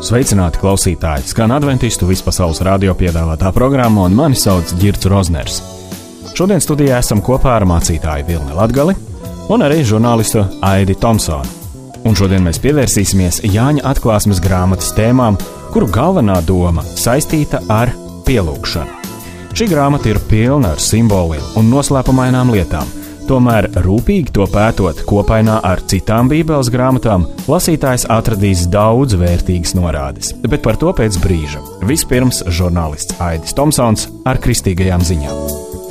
Sveicināti klausītāji! Skan Adventistu vispasaules radio piedāvātā programma, un mani sauc Ģirts Rozners. Šodien studijā esam kopā ar mācītāju Vilni Latgali un arī žurnālistu Aidi Tomsonu. Un šodien mēs pievērsīsimies Jāņa atklāsmes grāmatas tēmām, kuru galvenā doma saistīta ar pielūgšanu. Šī grāmata ir pilna ar simboliem un noslēpumainām lietām. Tomēr rūpīgi to pētot kopainā ar citām Bībeles grāmatām, lasītājs atradīs daudz vērtīgas norādes, bet par to pēc brīža. Vispirms žurnālists Aidis Tomsons ar kristīgajām ziņām.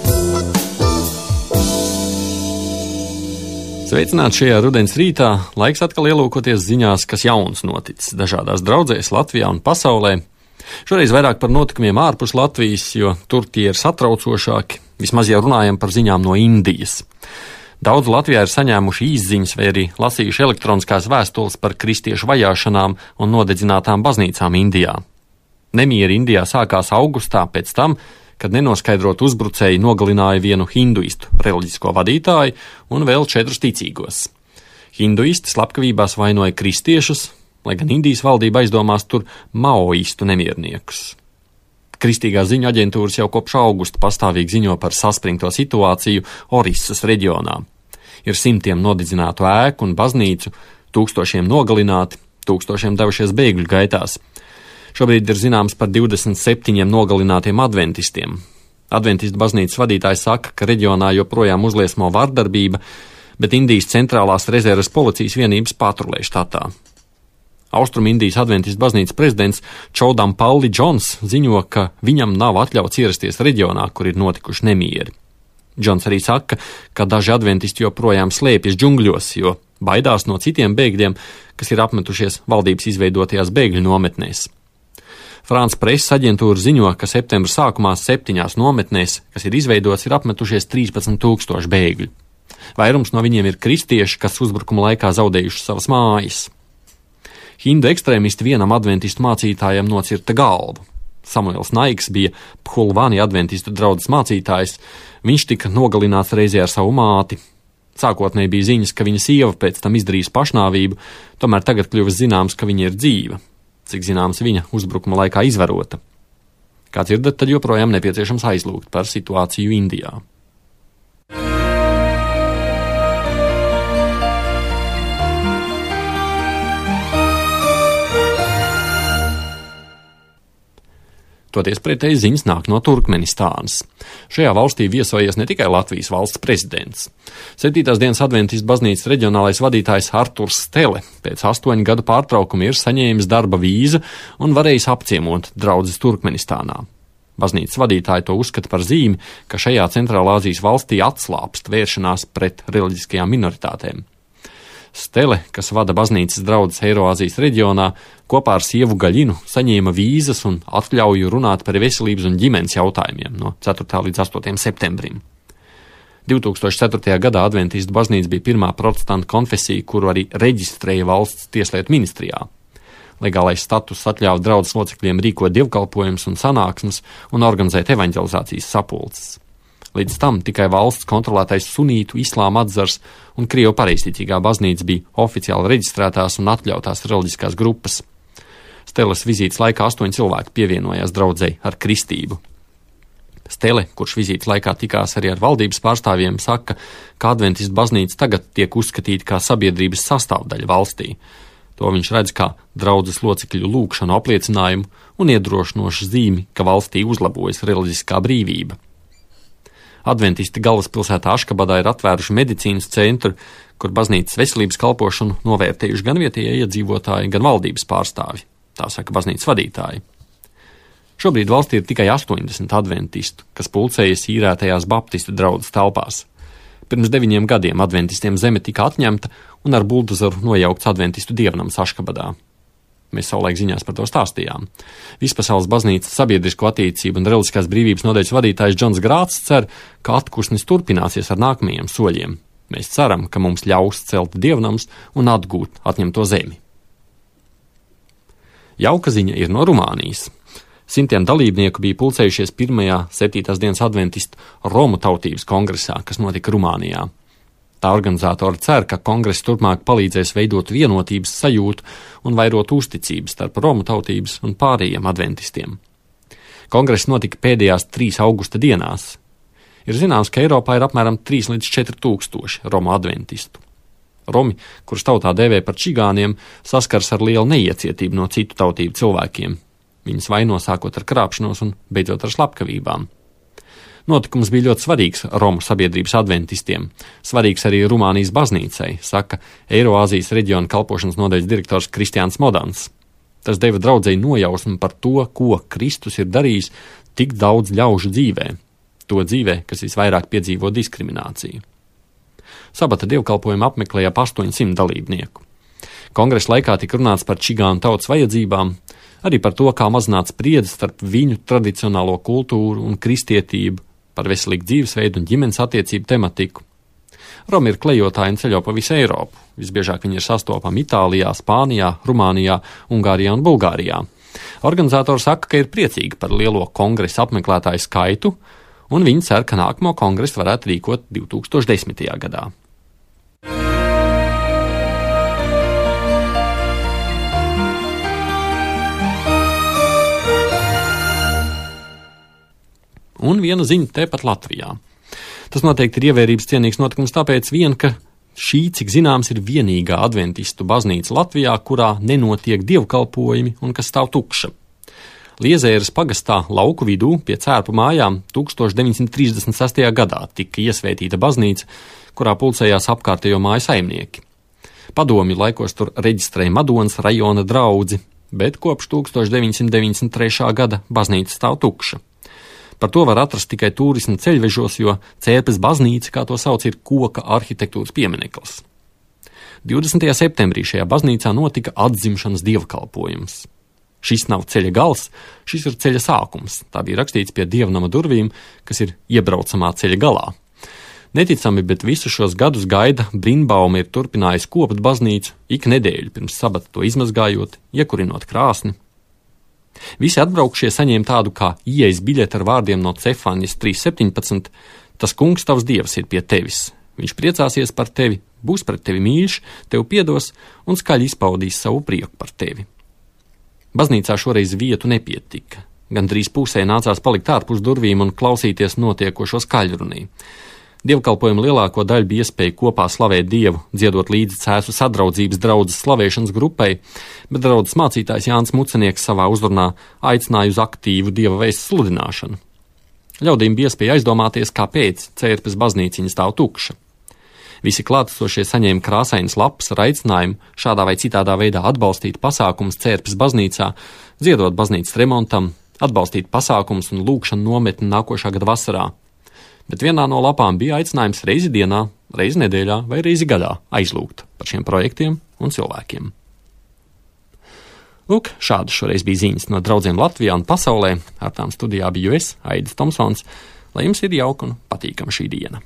Sveicināti šajā rudens rītā, laiks atkal ielūkoties ziņās, kas jauns noticis dažādās draudzēs Latvijā un pasaulē. Šoreiz vairāk par notikumiem ārpus Latvijas, jo tur tie ir satraucošāki, vismaz jau runājam par ziņām no Indijas. Daudz Latvijā ir saņēmuši īsziņas vai arī lasījuši elektroniskās vēstules par kristiešu vajāšanām un nodedzinātām baznīcām Indijā. Nemieri Indijā sākās augustā pēc tam, kad nenoskaidrot uzbrucēji nogalināja vienu hinduistu reliģisko vadītāju un vēl 4 ticīgos. Hinduisti slepkavībās vainoja kristiešus, lai gan Indijas valdība aizdomās tur maoistu nemierniekus. Kristīgā ziņu aģentūras jau kopš augusta pastāvīgi ziņo par saspringto situāciju Orissas reģionā. Ir simtiem nodedzinātu ēku un baznīcu, tūkstošiem nogalināti, tūkstošiem devušies bēgļu gaitās. Šobrīd ir zināms par 27 nogalinātiem adventistiem. Adventistu baznīcas vadītājs saka, ka reģionā joprojām uzliesmo vardarbība, bet Indijas centrālās rezerves policijas vienības patrulē štatā. Austrumindijas adventistu baznīcas prezidents Čaudam Palli Džons ziņo, ka viņam nav atļauts ierasties reģionā, kur ir notikuši nemieri. Džons arī saka, ka daži adventisti joprojām slēpjas džungļos, jo baidās no citiem bēgļiem, kas ir apmetušies valdības izveidotajās bēgļu nometnēs. Frāns preses aģentūra ziņo, ka septembra sākumā 7 nometnēs, kas ir izveidotas, ir apmetušies 13,000 bēgļu. Vairums no viņiem ir kristieši, kas uzbrukuma laikā zaudējuši savas mājas. Hindu ekstrēmisti vienam adventistu mācītājam nocirta galvu. Samuels Naiks bija Phulvani adventistu draudzes mācītājs. Viņš tika nogalināts reizē ar savu māti. Sākotnēji bija ziņas, ka viņa sieva pēc tam izdarīs pašnāvību, tomēr tagad kļuvis zināms, ka viņa ir dzīva. Cik zināms, viņa uzbrukuma laikā izvarota. Kā dzirdat, tad joprojām nepieciešams aizlūgt par situāciju Indijā. Toties pretēji ziņas nāk no Turkmenistānas. Šajā valstī viesojies ne tikai Latvijas valsts prezidents. 7. dienas adventistu baznīcas reģionālais vadītājs Arturs Stele pēc 8 gadu pārtraukuma ir saņēmis darba vīzu un varējis apciemot draudzes Turkmenistānā. Baznīcas vadītāji to uzskata par zīmi, ka šajā Centrālāzijas valstī atslāpst vēršanās pret reliģiskajām minoritātēm. Stele, kas vada baznīcas draudzes Eiroāzijas reģionā, kopā ar sievu Gaļinu saņēma vīzas un atļauju runāt par veselības un ģimenes jautājumiem no 4. līdz 8. septembrim. 2004. gadā adventistu baznīca bija pirmā protestanta konfesija, kuru arī reģistrēja valsts tieslietu ministrijā. Legālais status atļāva draudzes locekļiem rīkot dievkalpojumus un sanāksmes un organizēt evaņģelizācijas sapulces. Līdz tam tikai valsts kontrolētais sunītu islāma atzars un Krievu pareizticīgā baznīca bija oficiāli reģistrētās un atļautās reliģiskās grupas. Steles vizītes laikā 8 cilvēki pievienojās draudzei ar kristību. Stele, kurš vizītes laikā tikās arī ar valdības pārstāvjiem, saka, ka adventistu baznīca tagad tiek uzskatīta kā sabiedrības sastāvdaļa valstī. To viņš redz kā draudzes locekļu lūgšanu apliecinājumu un iedrošinošu zīmi, ka valstī uzlabojas reliģiskā brīvība. Adventisti galvaspilsētā Aškabadā ir atvēruši medicīnas centru, kur baznīcas veselības kalpošanu novērtējuši gan vietējie iedzīvotāji, gan valdības pārstāvi, tā saka baznīcas vadītāji. Šobrīd valstī ir tikai 80 adventistu, kas pulcējas īrētajās baptistu draudzes telpās. Pirms 9 gadiem adventistiem zeme tika atņemta un ar buldozeru nojaukts adventistu dievnams Aškabadā. Mēs savulaik ziņās par to stāstījām. Vispasaules baznīcas sabiedrisko attīstību un reliģiskās brīvības nodaļas vadītājs Džons Grāts cer, ka atkursnis turpināsies ar nākamajiem soļiem. Mēs ceram, ka mums ļaus celt dievnams un atgūt atņemto zemi. Jauka ziņa ir no Rumānijas. Simtiem dalībnieku bija pulcējušies 1. 7. dienas adventistu Romu tautības kongresā, kas notika Rumānijā. Tā organizatori cer, ka kongress turpmāk palīdzēs veidot vienotības sajūtu un vairot uzticības starp romu tautības un pārējiem adventistiem. Kongress notika pēdējās 3 augusta dienās. Ir zināms, ka Eiropā ir apmēram 3 līdz 4 tūkstoši romu adventistu. Romi, kurus tautā dēvē par čigāniem, saskars ar lielu neiecietību no citu tautību cilvēkiem. Viņus vaino sākot ar krāpšanos un beidzot ar slepkavībām. Notikums bija ļoti svarīgs romu sabiedrības adventistiem, svarīgs arī Rumānijas baznīcai, saka Eiroāzijas reģiona kalpošanas nodaļas direktors Kristiāns Modans. Tas deva draudzei nojausmu par to, ko Kristus ir darījis tik daudz ļaužu dzīvē, to dzīvē, kas visvairāk piedzīvo diskrimināciju. Sabata dievkalpojumu apmeklēja ap 800 dalībnieku. Kongresa laikā tika runāts par čigānu tautas vajadzībām, arī par to, kā mazināt spriedzi starp viņu tradicionālo kultūru un kristietību, par veselīgu dzīvesveidu un ģimenes attiecību tematiku. Romi ir klejotāji un ceļo pa visu Eiropu. Visbiežāk viņi ir sastopami Itālijā, Spānijā, Rumānijā, Ungārijā un Bulgārijā. Organizatori saka, ka ir priecīgi par lielo kongresa apmeklētāju skaitu, un viņi cer, ka nākamo kongresu varētu rīkot 2010. gadā. Un viena ziņa tepat Latvijā. Tas noteikti ir ievērības cienīgs notikums tāpēc vien, ka šī, cik zināms, ir vienīgā adventistu baznīca Latvijā, kurā nenotiek dievkalpojumi un kas stāv tukša. Liezēras pagastā lauku vidū pie Cērpu mājām 1936. gadā tika iesvētīta baznīca, kurā pulcējās apkārtējo māju saimnieki. Padomju laikos tur reģistrēja Madonas rajona draudzi, bet kopš 1993. gada baznīca stāv tukša. Par to var atrast tikai turisma ceļvežos, jo Cērpes baznīca, kā to sauc, ir koka arhitektūras piemineklis. 20. septembrī šajā baznīcā notika atzimšanas dievkalpojums. Šis nav ceļa gals, šis ir ceļa sākums. Tā bija rakstīts pie dievnama durvīm, kas ir iebraucamā ceļa galā. Neticami, bet visus šos gadus gaida Brīnbauma ir turpinājis kopt baznīcu ik nedēļu pirms sabata to izmazgājot, iekurinot krāsni. Visi atbraukšie saņēma tādu kā ieejas biļeti ar vārdiem no Cefānijas 3.17. Tas kungs tavs dievs ir pie tevis. Viņš priecāsies par tevi, būs pret tevi mīļš, tev piedos un skaļi izpaudīs savu prieku par tevi. Baznīcā šoreiz vietu nepietika. Gandrīz pusē nācās palikt ārpus durvīm un klausīties notiekošo skaļrunī. Dievkalpojumu lielāko daļu bija iespēja kopā slavēt Dievu, dziedot līdzi Cēsu sadraudzības draudzes slavēšanas grupai, bet draudzes mācītājs Jānis Mucenieks savā uzrunā aicināja uz aktīvu Dieva vēsts sludināšanu. Ļaudīm bija iespēja aizdomāties, kāpēc Cērpes baznīciņa stāv tukša. Visi klātesošie saņēma krāsainas lapas ar aicinājumu šādā vai citādā veidā atbalstīt pasākumus Cērpes baznīcā, dziedot baznīcas remontam, atbalstīt pasākumus un lūgšanu nometni nākošā gada vasarā. Bet vienā no lapām bija aicinājums reizi dienā, reizi nedēļā vai reizi gadā aizlūgt par šiem projektiem un cilvēkiem. Lūk, šādas šoreiz bija ziņas no draudzēm Latvijā un pasaulē. Ar tām studijā biju es, Aidis Tomsons. Lai jums ir jauka un patīkama šī diena.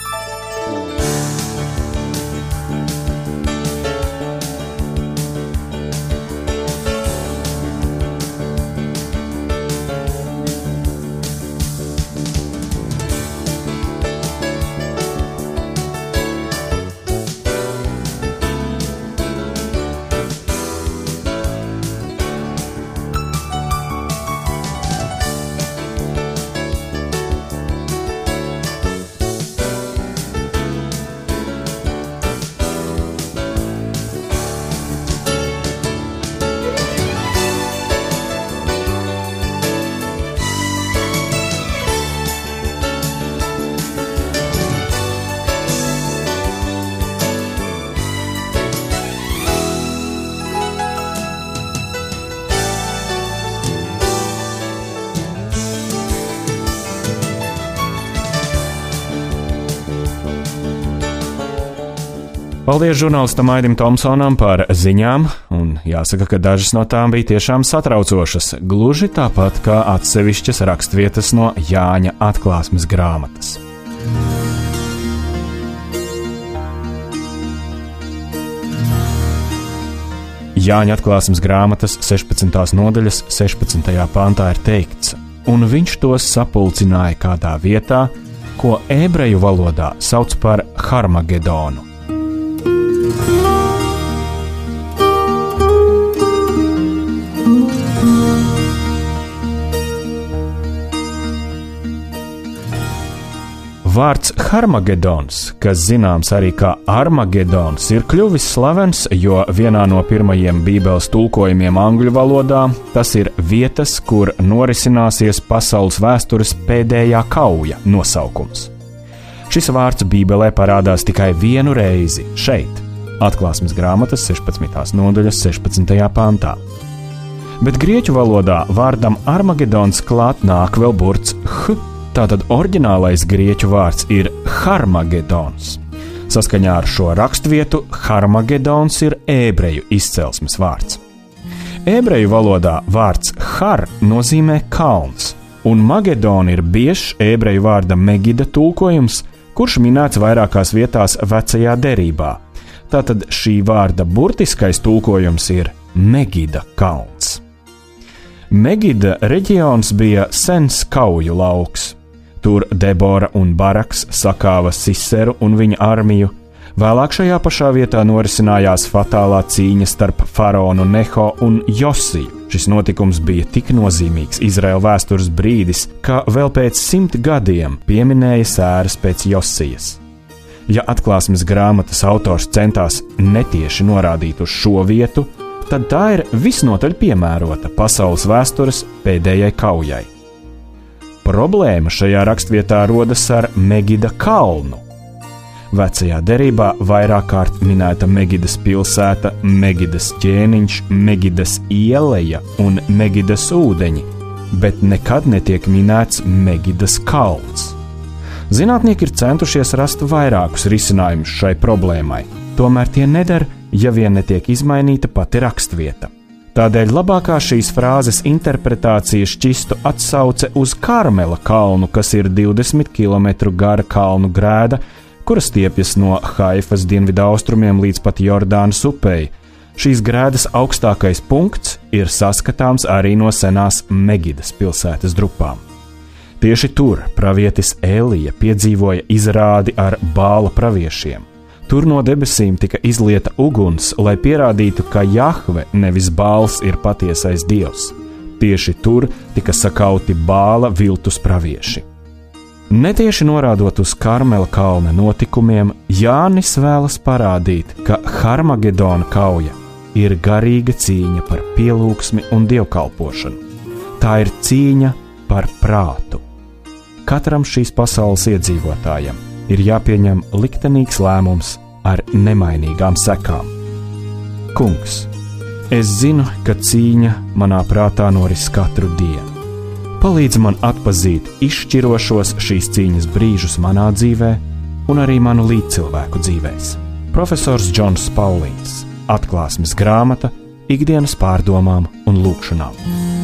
Paldies žurnālistam Aidim Tomsonam par ziņām, un jāsaka, ka dažas no tām bija tiešām satraucošas, gluži tāpat kā atsevišķas rakstvietas no Jāņa atklāsmes grāmatas. Jāņa atklāsmes grāmatas 16. nodaļas 16. pantā ir teikts: un viņš tos sapulcināja kādā vietā, ko ebreju valodā sauc par Harmagedonu. Vārds Harmagedons, kas zināms arī kā Armagedons, ir kļuvis slavens, jo vienā no pirmajiem Bībeles tulkojumiem angļu valodā tas ir vietas, kur norisināsies pasaules vēstures pēdējā kauja nosaukums. Šis vārds Bībelē parādās tikai vienu reizi šeit, Atklāsmes grāmatas 16. nodaļas 16. pantā. Bet grieķu valodā vārdam Armagedons klāt nāk vēl burts h. Tātad oriģinālais grieķu vārds ir Harmagedons. Saskaņā ar šo raksturvietu Harmagedons ir ebreju izcelsmes vārds. Ebreju valodā vārds har nozīmē kalns, un Magedon ir biežs ebreju vārda Megida tulkojums, kurš minēts vairākās vietās vecajā derībā. Tātad šī vārda burtiskais tulkojums ir Megida kalns. Megida reģions bija sens kauju lauks. Tur Debora un Baraks sakāva Siseru un viņa armiju. Vēlāk šajā pašā vietā norisinājās fatālā cīņa starp faraonu Neho un Josiju. Šis notikums bija tik nozīmīgs Izraēla vēstures brīdis, ka vēl pēc 100 gadiem pieminēja sēras pēc Josijas. Ja Atklāsmes grāmatas autors centās netieši norādīt uz šo vietu, tad tā ir visnotaļ piemērota pasaules vēstures pēdējai kaujai. Problēma šajā rakstvietā rodas ar Megida kalnu. Vecajā derībā vairāk kārt minēta Megidas pilsēta, Megidas ķēniņš, Megidas ieleja un Megidas ūdeņi, bet nekad netiek minēts Megidas kalns. Zinātnieki ir centušies rast vairākus risinājumus šai problēmai, tomēr tie neder, ja vien netiek izmainīta pati rakstvieta. Tādēļ labākā šīs frāzes interpretācija šķistu atsauce uz Karmela kalnu, kas ir 20 km gara kalnu grēda, kuras stiepjas no Haifas dienvidaustrumiem līdz pat Jordānas upei. Šīs grēdas augstākais punkts ir saskatāms arī no senās Megidas pilsētas drupām. Tieši tur pravietis Elija piedzīvoja izrādi ar Bāla praviešiem. Tur no debesīm tika izlieta uguns, lai pierādītu, ka Jahve, nevis Bāls, ir patiesais dievs. Tieši tur tika sakauti Bāla viltus pravieši. Netieši norādot uz Karmela kalna notikumiem, Jānis vēlas parādīt, ka Harmagedona kauja ir garīga cīņa par pielūgsmi un dievkalpošanu. Tā ir cīņa par prātu. Katram šīs pasaules iedzīvotājam ir jāpieņem liktenīgs lēmums ar nemainīgām sekām. Kungs, es zinu, ka cīņa manā prātā noris katru dienu. Palīdzi man atpazīt izšķirošos šīs cīņas brīžus manā dzīvē un arī manu līdzcilvēku dzīvēs. Profesors Džons Paulīns, Atklāsmes grāmata, ikdienas pārdomām un lūkšanām.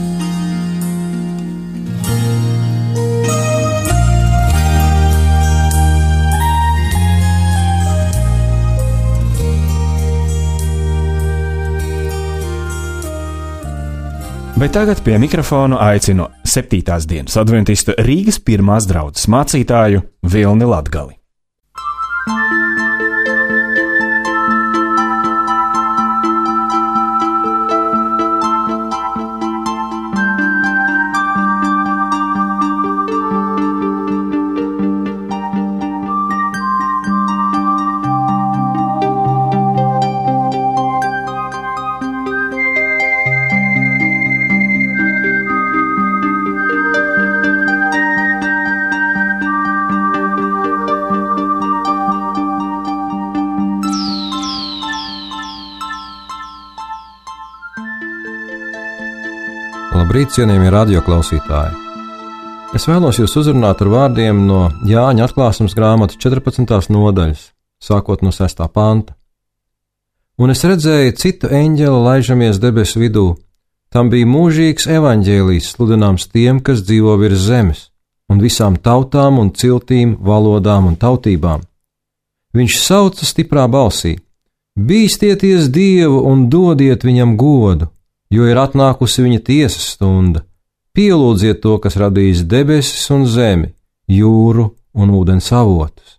Bet tagad pie mikrofona aicinu 7. dienas adventistu Rīgas pirmās draudzes mācītāju Vilni Latgali. Labrīt, cienījamie radioklausītāji! Es vēlos jūs uzrunāt ar vārdiem no Jāņa Atklāsmes grāmatas 14. nodaļas, sākot no 6. panta. Un es redzēju citu eņģeli laižamies debesu vidū. Tam bija mūžīgs evaņģēlijs sludināms tiem, kas dzīvo virs zemes, un visām tautām un ciltīm, valodām un tautībām. Viņš sauca stiprā balsī: Bīstieties Dievu un dodiet viņam godu, jo ir atnākusi viņa tiesas stunda. Pielūdziet to, kas radījis debesis un zemi, jūru un ūdens avotus.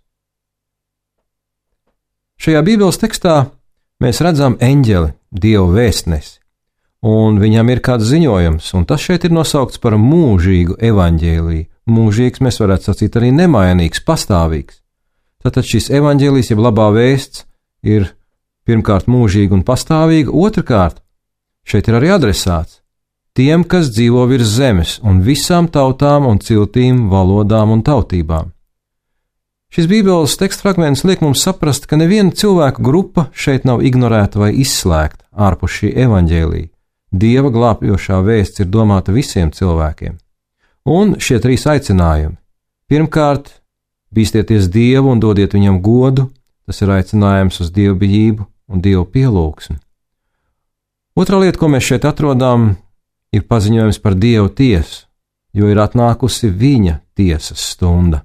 Šajā Bībeles tekstā mēs redzam eņģeli, Dieva vēstnesi, un viņam ir kāds ziņojums, un tas šeit ir nosaukts par mūžīgu evaņģēliju. Mūžīgs mēs varētu sacīt arī nemainīgs, pastāvīgs. Tātad šis evaņģēlijs, jeb labā vēsts, ir pirmkārt mūžīga un pastāvīga, otrkārt, šeit ir arī adresāts tiem, kas dzīvo virs zemes, un visām tautām un ciltīm, valodām un tautībām. Šis Bībeles teksta fragments liek mums saprast, ka neviena cilvēku grupa šeit nav ignorēta vai izslēgta ārpus šī evaņģēlija. Dieva glābjošā vēsts ir domāta visiem cilvēkiem. Un šie trīs aicinājumi. Pirmkārt, bīstieties Dievu un dodiet viņam godu, tas ir aicinājums uz dievbijību un Dievu pielūgsmi. Otrā lieta, ko mēs šeit atrodam, ir paziņojums par Dievu tiesu, jo ir atnākusi viņa tiesas stunda.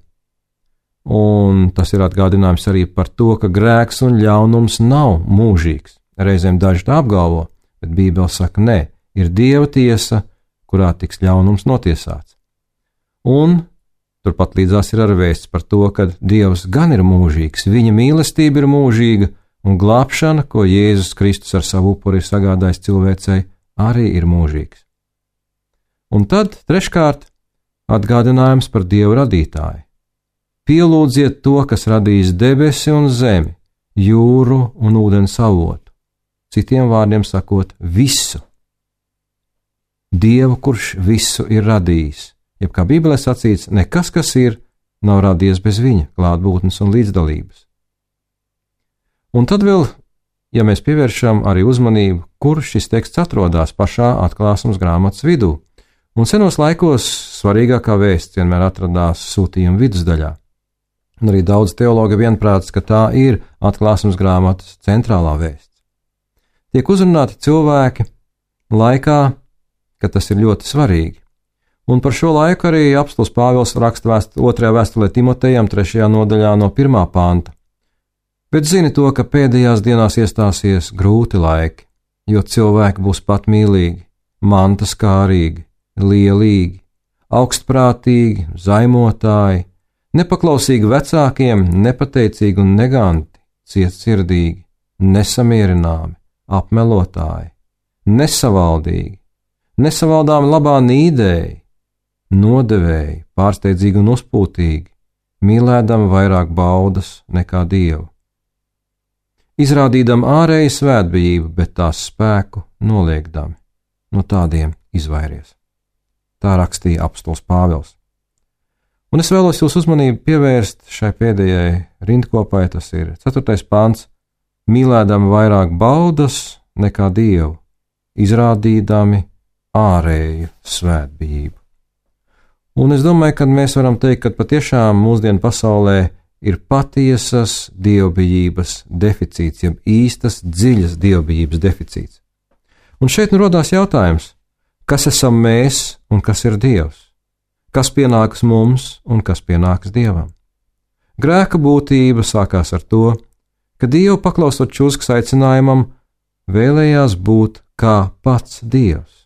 Un tas ir atgādinājums arī par to, ka grēks un ļaunums nav mūžīgs. Reizēm daži tā apgalvo, bet Bībele saka, nē, ir Dieva tiesa, kurā tiks ļaunums notiesāts. Un turpat līdzās ir arī vēsts par to, ka Dievs gan ir mūžīgs, viņa mīlestība ir mūžīga, un glābšana, ko Jēzus Kristus ar savu upuri ir sagādājis cilvēcei, arī ir mūžīgs. Un tad, treškārt, atgādinājums par Dievu radītāju. Pielūdziet to, kas radījis debesi un zemi, jūru un ūdens avotu. Citiem vārdiem sakot, visu. Dievu, kurš visu ir radījis, jeb kā Bībelē sacīts, nekas, kas ir, nav radies bez viņa klātbūtnes un līdzdalības. Un tad vēl, ja mēs pievēršam arī uzmanību, kur šis teksts atrodas pašā atklāsmes grāmatas vidū, un senos laikos svarīgākā vēsts vienmēr atradās sūtījuma vidusdaļā. Un arī daudz teologa vienprātis, ka tā ir atklāsmes grāmatas centrālā vēsts. Tiek uzrunāti cilvēki laikā, kad tas ir ļoti svarīgi. Un par šo laiku arī apostuls Pāvils raksta 2. vēstulē Timotejam 3. nodaļā no 1. panta. Bet zini to, ka pēdējās dienās iestāsies grūti laiki, jo cilvēki būs patmīlīgi, mantaskārīgi, lielīgi, augstprātīgi, zaimotāji, nepaklausīgi vecākiem, nepateicīgi un neganti, cietsirdīgi, nesamierināmi, apmelotāji, nesavaldīgi, nesavaldāmi labā nīdēji, nodevēji, pārsteidzīgi un uzpūtīgi, mīlēdami vairāk baudas nekā Dievu. Izrādīdam ārēju svētbijību, bet tās spēku noliegdami, no tādiem izvairies. Tā rakstīja apostols Pāvils. Un es vēlos jūsu uzmanību pievērst šai pēdējai rindkopai, tas ir 4. pants, mīlēdami vairāk baudas nekā Dievu, izrādīdami ārēju svētbijību. Un es domāju, ka mēs varam teikt, ka patiešām mūsdienu pasaulē ir patiesas dievbijības deficīts, jeb īstas dziļas dievbijības deficīts. Un šeit nu rodās jautājums, kas esam mēs un kas ir Dievs? Kas pienāks mums un kas pienāks Dievam? Grēka būtība sākās ar to, ka Dievu paklausot čūskas aicinājumam, vēlējās būt kā pats Dievs.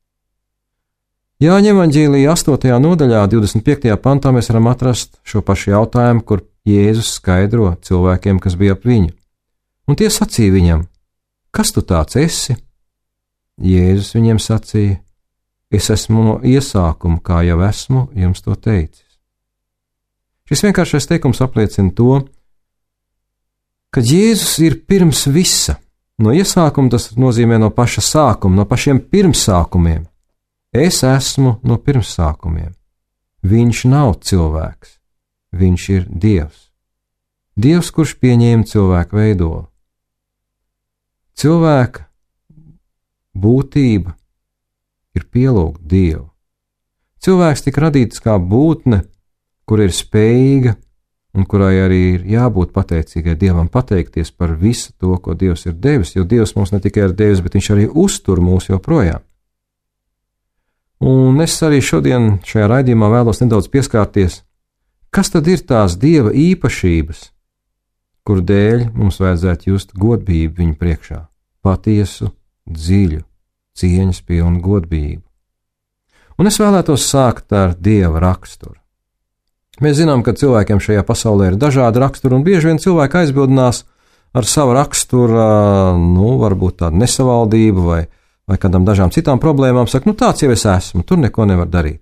Jāņa evaņģēlija 8. nodaļā, 25. pantā mēs varam atrast šo pašu jautājumu, kur Jēzus skaidro cilvēkiem, kas bija ap viņu. Un tie sacīja viņam, kas tu tāds esi? Jēzus viņiem sacīja, es esmu no iesākuma, kā jau esmu jums to teicis. Šis vienkāršais teikums apliecina to, ka Jēzus ir pirms visa. No iesākuma tas nozīmē no paša sākuma, no pašiem pirmsākumiem. Es esmu no pirmsākumiem. Viņš nav cilvēks, viņš ir Dievs. Dievs, kurš pieņēma cilvēku veidolu. Cilvēka būtība ir pielūgt Dievu. Cilvēks tika radīts kā būtne, kur ir spējīga un kurai arī ir jābūt pateicīgai Dievam, pateikties par visu to, ko Dievs ir devis, jo Dievs mums ne tikai ir devis, bet viņš arī uztur mūs joprojām. Un es arī šodien šajā raidījumā vēlos nedaudz pieskārties, kas tad ir tās Dieva īpašības, kur dēļ mums vajadzētu just godbību viņa priekšā, patiesu, dziļu, cieņas pilnu godbību. Un es vēlētos sākt ar Dieva raksturu. Mēs zinām, ka cilvēkiem šajā pasaulē ir dažādi raksturi, un bieži vien cilvēki aizbildinās ar savu raksturu, varbūt tādu nesavaldību vai kādām dažām citām problēmām, saka, tāds jau es esmu, tur neko nevar darīt.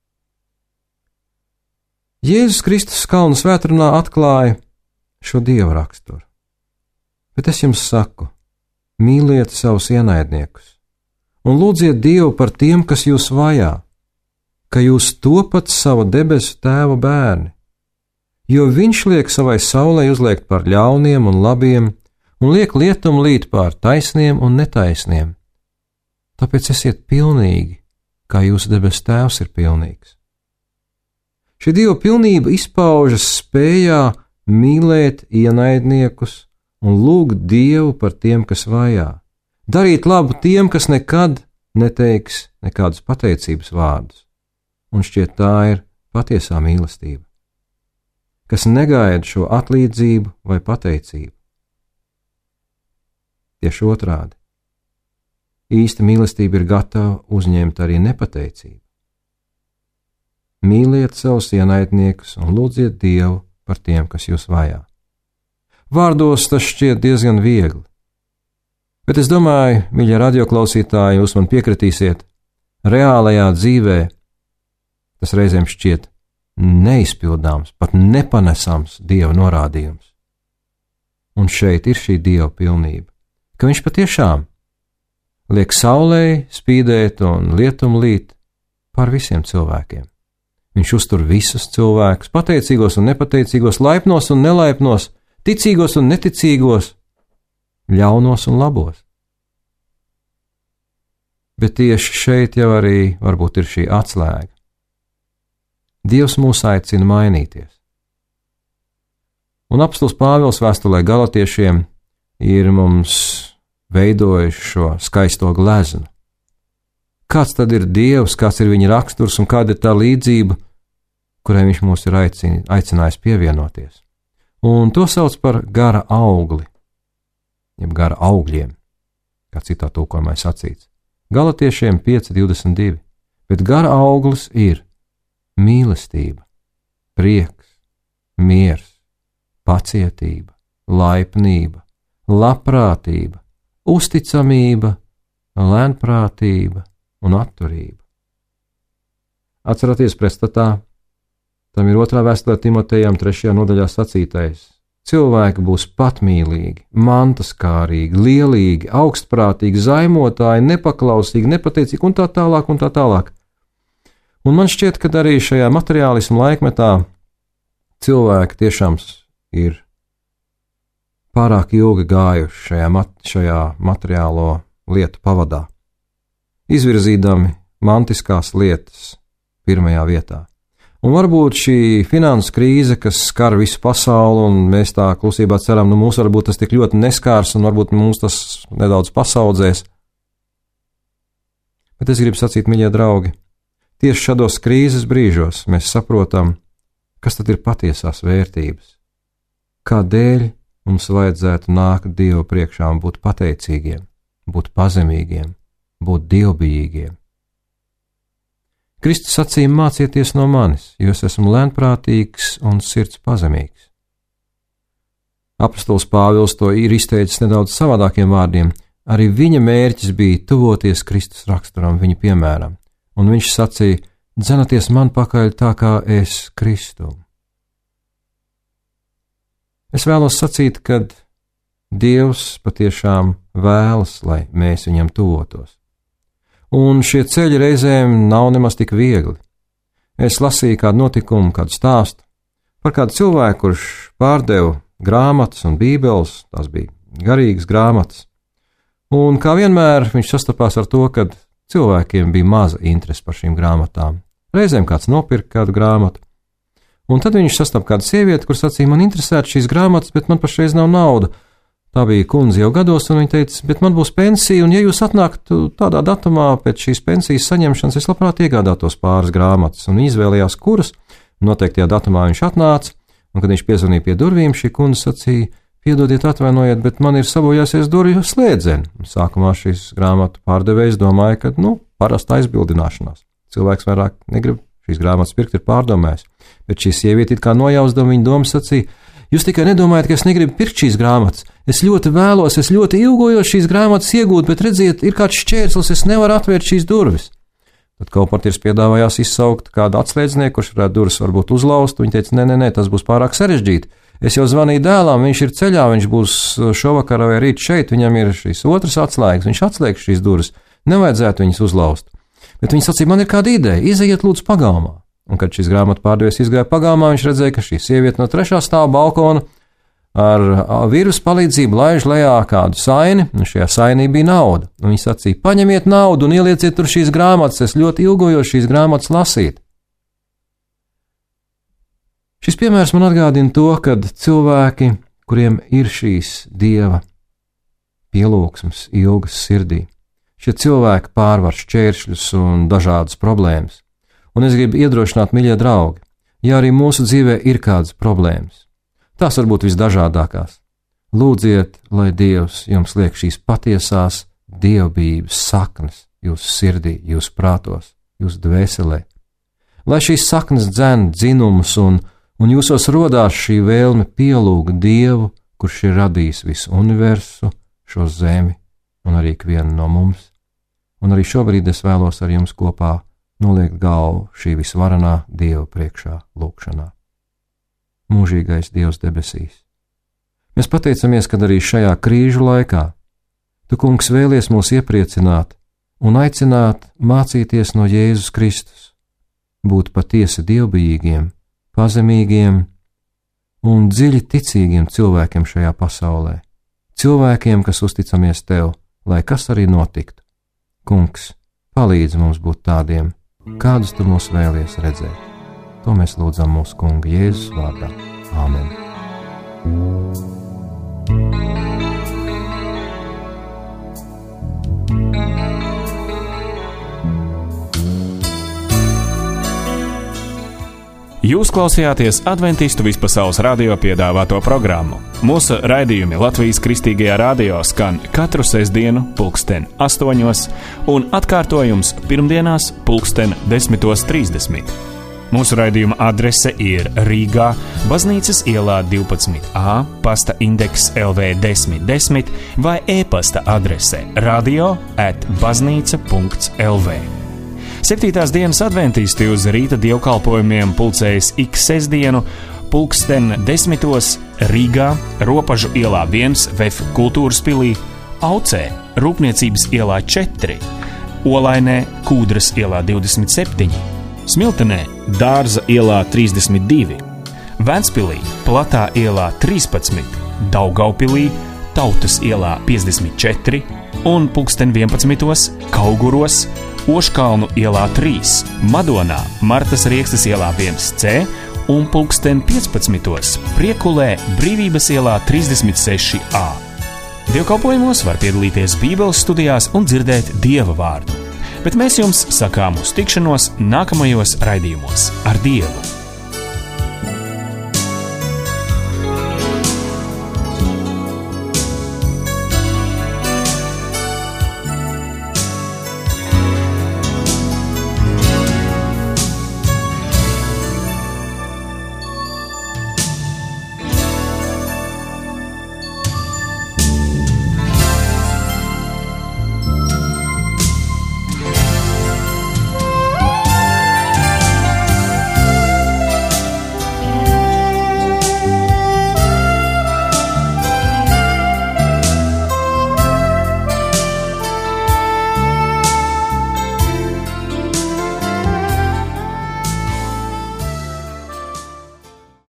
Jēzus Kristus kalnu svētrunā atklāja šo Dieva raksturu. Bet es jums saku, mīliet savus ienaidniekus un lūdziet Dievu par tiem, kas jūs vajā, ka jūs topat savu debesu Tēva bērni, jo viņš liek savai saulei uzliekt par ļauniem un labiem un liek lietumu līt pār taisniem un netaisniem. Tāpēc esiet pilnīgi, kā jūsu debesu Tēvs ir pilnīgs. Šī Dieva pilnība izpaužas spējā mīlēt ienaidniekus un lūgt Dievu par tiem, kas vajā, darīt labu tiem, kas nekad neteiks nekādus pateicības vārdus, un šķiet tā ir patiesā mīlestība, kas negaida šo atlīdzību vai pateicību. Tieši otrādi. Īsta mīlestība ir gatava uzņemt arī nepateicību. Mīliet savus ienaidniekus un lūdziet Dievu par tiem, kas jūs vajā. Vārdos tas šķiet diezgan viegli, bet es domāju, mīļie radioklausītāji, jūs man piekritīsiet, reālajā dzīvē tas reizēm šķiet neizpildāms, pat nepanesams Dieva norādījums. Un šeit ir šī Dieva pilnība, ka viņš patiešām liek saulei spīdēt un lietumu līt pār visiem cilvēkiem. Viņš uztur visus cilvēkus, pateicīgos un nepateicīgos, laipnos un nelaipnos, ticīgos un neticīgos, ļaunos un labos. Bet tieši šeit jau arī varbūt ir šī atslēga. Dievs mūs aicina mainīties. Un apostols Pāvils vēstulē Galatiešiem ir mums veidojis šo skaisto gleznu. Kāds tad ir Dievs, kāds ir viņa raksturs un kāda ir tā līdzība, kurai viņš mūs ir aicinājis pievienoties. Un to sauc par gara augli, jeb gara augļiem, kā citā tulkojumā sacīts. Galatiešiem 5:22, bet gara auglis ir mīlestība, prieks, miers, pacietība, laipnība, labprātība, uzticamība, lēnprātība un atturība. Atceraties pretstatā, tam ir 2. vēstulē Timotejam 3. nodaļā sacītais: cilvēki būs patmīlīgi, mantaskārīgi, lielīgi, augstprātīgi, zaimotāji, nepaklausīgi, nepateicīgi un tā tālāk un tā tālāk. Un man šķiet, ka arī šajā materiālismu laikmetā cilvēki tiešām ir pārāk ilgi gājuši šajā materiālo lietu pavadā, izvirzīdami mantiskās lietas pirmajā vietā. Un varbūt šī finanses krīze, kas skar visu pasauli, un mēs tā klusībā ceram, mūs varbūt tas tik ļoti neskārs, un varbūt mums tas nedaudz pasaudzēs. Bet es gribu sacīt, mīļie draugi, tieši šādos krīzes brīžos mēs saprotam, kas tad ir patiesās vērtības. Kādēļ mums vajadzētu nākt Dievu priekšā un būt pateicīgiem, būt pazemīgiem, būt dievbijīgiem. Kristus sacīja: mācieties no manis, jo es esmu lēnprātīgs un sirds pazemīgs. Apostols Pāvils to ir izteicis nedaudz savādākiem vārdiem. Arī viņa mērķis bija tuvoties Kristus raksturam, viņa piemēram, un viņš sacīja: dzenaties man pakaļ tā, kā es Kristu. Es vēlos sacīt, ka Dievs patiešām vēlas, lai mēs viņam tuvotos. Un šie ceļi reizēm nav nemaz tik viegli. Es lasīju kādu notikumu, kādu stāstu par kādu cilvēku, kurš pārdeva grāmatas un bībeles, tās bija garīgas grāmatas. Un kā vienmēr viņš sastapās ar to, ka cilvēkiem bija maza interese par šīm grāmatām. Reizēm kāds nopirka kādu grāmatu, un tad viņš sastapa kādu sievieti, kur sacīja: man interesētu šīs grāmatas, bet man pašreiz nav nauda. Tā bija kundze jau gados, un viņa teica: bet man būs pensija, un ja jūs atnāktu tādā datumā pēc šīs pensijas saņemšanas, es labprāt iegādātos pāris grāmatas. Un viņa izvēlējās, kuras. Noteiktajā datumā viņš atnāca, un kad viņš piezvanīja pie durvīm, šī kundze sacīja: piedodiet, atvainojiet, bet man ir sabojāsies durvju slēdzeni. Sākumā šīs grāmatu pārdevējs domāja, ka, parasta aizbildināšanās. Cilvēks vairāk negrib šīs grāmatas pirkt ir pārdomājis, bet šī sieviete it kā nojausdama viņa domas sacīja: jūs tikai nedomājat, ka es negribu pirkt šīs grāmatas. Es ļoti vēlos, es ļoti ilgojos šīs grāmatas iegūt, bet redziet, ir kāds šķērslis, es nevaru atvērt šīs durvis. Tad kaupmatieris piedāvājās izsaukt kādu atslēdznieku, kurš varētu durvis varbūt uzlauzt. Viņa teica: nē, tas būs pārāk sarežģīti. Es jau zvanīju dēlam, viņš ir ceļā, viņš būs šovakar vai rīt šeit, viņam ir šīs otras atslēgas, viņš atslēgs šīs durvis, nevajadzētu viņas uzlauzt. Bet viņa sacīja: man ir kāda ideja, izejiet lūdzu pagalmā. Un kad šis grāmatu pārdevējs izgāja pagalmā, viņš redzēja, ka šī sieviete no 3. stāva balkona ar virves palīdzību laiž lejā kādu saini, un šajā sainī bija nauda. Un viņa sacīja: paņemiet naudu un ielieciet tur šīs grāmatas, es ļoti ilgojos šīs grāmatas lasīt. Šis piemērs man atgādina to, kad cilvēki, kuriem ir šīs Dieva pielūgsmes ilgas sirdī, šie cilvēki pārvar šķēršļus un dažādas problēmas. Un es gribu iedrošināt, mīļie draugi, ja arī mūsu dzīvē ir kādas problēmas, tās var būt visdažādākās. Lūdziet, lai Dievs jums liek šīs patiesās dievbijības saknes jūsu sirdī, jūsu prātos, jūsu dvēselē. Lai šīs saknes dzen dzinumus un jūsos rodās šī vēlme pielūgt Dievu, kurš ir radījis visu universu, šo zemi un arī ikvienu no mums. Un arī šobrīd es vēlos ar jums kopā noliekt galvu šī visvarenā Dieva priekšā lūgšanā. Mūžīgais Dievs debesīs, mēs pateicamies, ka arī šajā krīžu laikā Tu, Kungs, vēlies mūs iepriecināt un aicināt mācīties no Jēzus Kristus, būt patiesi dievbijīgiem, pazemīgiem un dziļi ticīgiem cilvēkiem šajā pasaulē, cilvēkiem, kas uzticamies Tev, lai kas arī notiktu. Kungs, palīdz mums būt tādiem, kādus Tu mūs vēlies redzēt. To mēs lūdzam mūsu Kunga Jēzus vārdā. Āmen. Jūs klausījāties Adventistu vispasaules radio piedāvāto programmu. Mūsu raidījumi Latvijas Kristīgajā radio skan katru sestdienu 8:00 un atkārtojums pirmdienās 10:30. Mūsu raidījuma adrese ir Rīgā, Baznīcas ielā 12A, pasta indeks LV 1010 vai e-pasta adrese radio@baznīca.lv. 7. dienas adventisti uz rīta dievkalpojumiem pulcējas ik sestdienu 10:00 Rīgā, Ropažu ielā 1 VF kultūras pilī, Aucē, Rūpniecības ielā 4, Olainē, Kūdras ielā 27, Smiltenē, Dārza ielā 32, Ventspilī, Platā ielā 13, Daugaupilī, Tautas ielā 54 un 11:00 Kauguros, Oškalnu ielā 3, Madonā, Martas Riekstes ielā 1C un 15:00 Priekulē, Brīvības ielā 36A. Dievkalpojumos var piedalīties Bībeles studijās un dzirdēt Dieva vārdu. Bet mēs jums sakām uz tikšanos nākamajos raidījumos ar Dievu.